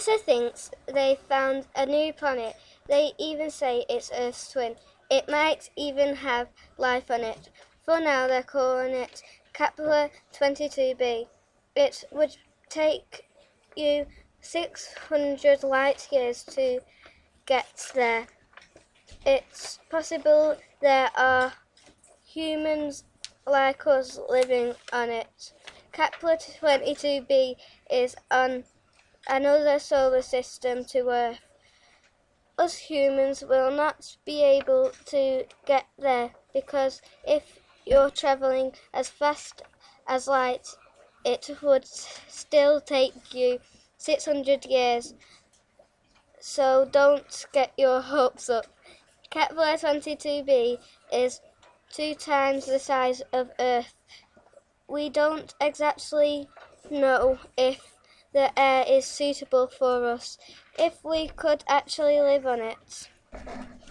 NASA thinks they found a new planet. They even say it's Earth's twin. It might even have life on it. For now, they're calling it Kepler-22b. It would take you 600 light years to get there. It's possible there are humans like us living on it. Kepler-22b is on another solar system to Earth. Us humans will not be able to get there because if you're travelling as fast as light, it would still take you 600 years. So don't get your hopes up. Kepler-22b is 2 times the size of Earth. We don't exactly know if the air is suitable for us, if we could actually live on it.